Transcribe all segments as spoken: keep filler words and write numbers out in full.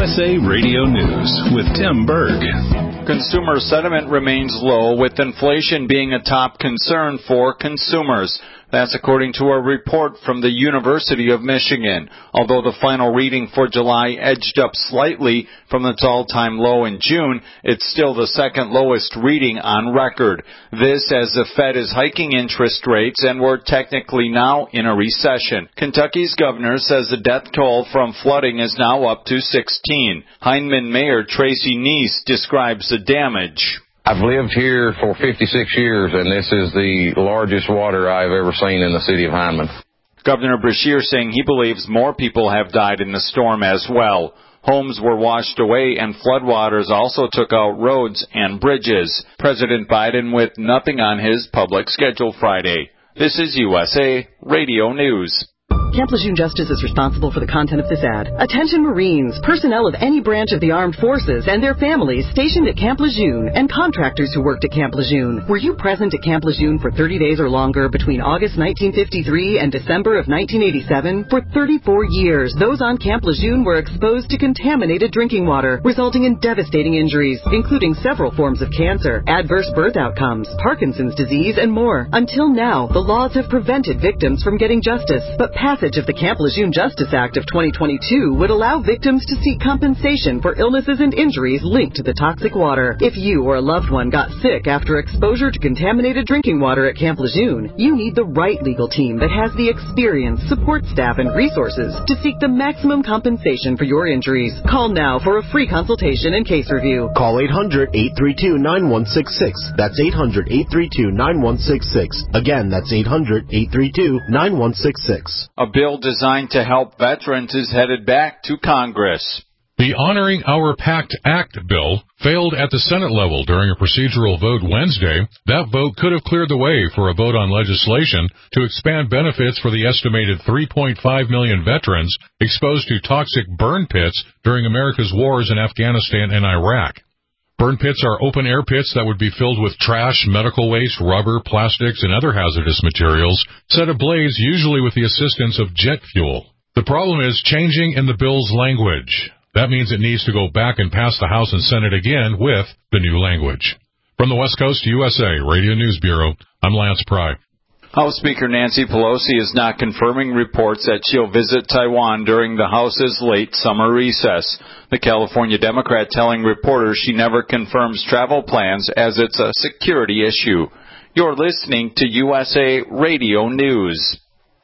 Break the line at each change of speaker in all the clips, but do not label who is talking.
S A Radio News with Tim Berg.
Consumer sentiment remains low, with inflation being a top concern for consumers. That's according to a report from the University of Michigan. Although the final reading for July edged up slightly from its all-time low in June, it's still the second lowest reading on record. This as the Fed is hiking interest rates and we're technically now in a recession. Kentucky's governor says the death toll from flooding is now up to sixteen. Hindman Mayor Tracy Neese describes the damage.
I've lived here for fifty-six years, and this is the largest water I've ever seen in the city of Hindman.
Governor Beshear saying he believes more people have died in the storm as well. Homes were washed away, and floodwaters also took out roads and bridges. President Biden with nothing on his public schedule Friday. This is U S A Radio News.
Camp Lejeune Justice is responsible for the content of this ad. Attention Marines, personnel of any branch of the armed forces and their families stationed at Camp Lejeune and contractors who worked at Camp Lejeune. Were you present at Camp Lejeune for thirty days or longer between August nineteen fifty-three and December of nineteen eighty-seven? For thirty-four years, those on Camp Lejeune were exposed to contaminated drinking water, resulting in devastating injuries, including several forms of cancer, adverse birth outcomes, Parkinson's disease, and more. Until now, the laws have prevented victims from getting justice, but passage of the Camp Lejeune Justice Act of twenty twenty-two would allow victims to seek compensation for illnesses and injuries linked to the toxic water. If you or a loved one got sick after exposure to contaminated drinking water at Camp Lejeune, you need the right legal team that has the experience, support staff, and resources to seek the maximum compensation for your injuries. Call now for a free consultation and case review.
Call eight hundred, eight three two, nine one six six. That's eight hundred, eight three two, nine one six six. Again, that's eight hundred, eight three two, nine one six six.
A bill designed to help veterans is headed back to Congress.
The Honoring Our Pact Act bill failed at the Senate level during a procedural vote Wednesday. That vote could have cleared the way for a vote on legislation to expand benefits for the estimated three point five million veterans exposed to toxic burn pits during America's wars in Afghanistan and Iraq. Burn pits are open-air pits that would be filled with trash, medical waste, rubber, plastics, and other hazardous materials, set ablaze usually with the assistance of jet fuel. The problem is changing in the bill's language. That means it needs to go back and pass the House and Senate again with the new language. From the West Coast U S A Radio News Bureau, I'm Lance Pry.
House Speaker Nancy Pelosi is not confirming reports that she'll visit Taiwan during the House's late summer recess. The California Democrat telling reporters she never confirms travel plans as it's a security issue. You're listening to U S A Radio News.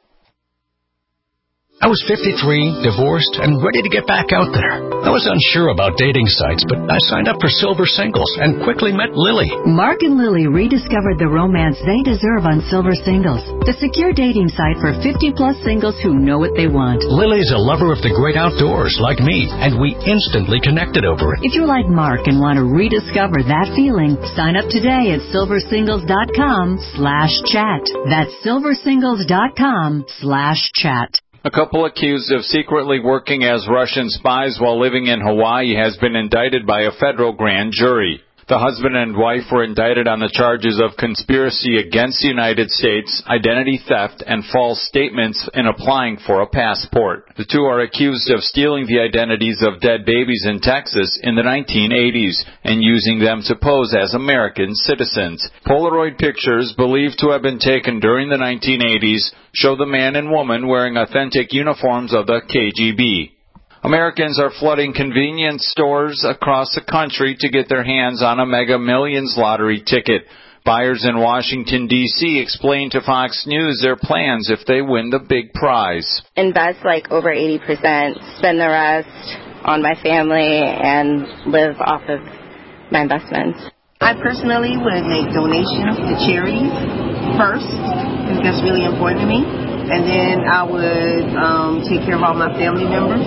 I was fifty-three, divorced, and ready to get back out there. I was unsure about dating sites, but I signed up for Silver Singles and quickly met Lily.
Mark and Lily rediscovered the romance they deserve on Silver Singles, the secure dating site for fifty-plus singles who know what they want.
Lily's a lover of the great outdoors like me, and we instantly connected over it.
If you're like Mark and want to rediscover that feeling, sign up today at silversingles.com slash chat. That's silversingles.com slash chat.
A couple accused of secretly working as Russian spies while living in Hawaii has been indicted by a federal grand jury. The husband and wife were indicted on the charges of conspiracy against the United States, identity theft, and false statements in applying for a passport. The two are accused of stealing the identities of dead babies in Texas in the nineteen eighties and using them to pose as American citizens. Polaroid pictures believed to have been taken during the nineteen eighties show the man and woman wearing authentic uniforms of the K G B. Americans are flooding convenience stores across the country to get their hands on a Mega Millions lottery ticket. Buyers in Washington, D C explained to Fox News their plans if they win the big prize.
Invest like over eighty percent, spend the rest on my family, and live off of my investments.
I personally would make donations to charities first, because that's really important to me. And then I would um, take care of all my family members.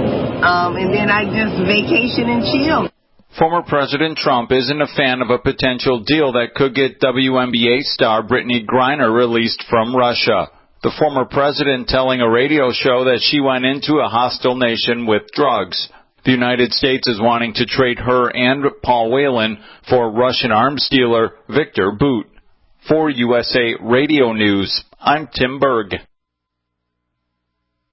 Um, and then I just vacation and chill.
Former President Trump isn't a fan of a potential deal that could get W N B A star Brittany Griner released from Russia. The former president telling a radio show that she went into a hostile nation with drugs. The United States is wanting to trade her and Paul Whelan for Russian arms dealer Victor Bout. For U S A Radio News, I'm Tim Berg.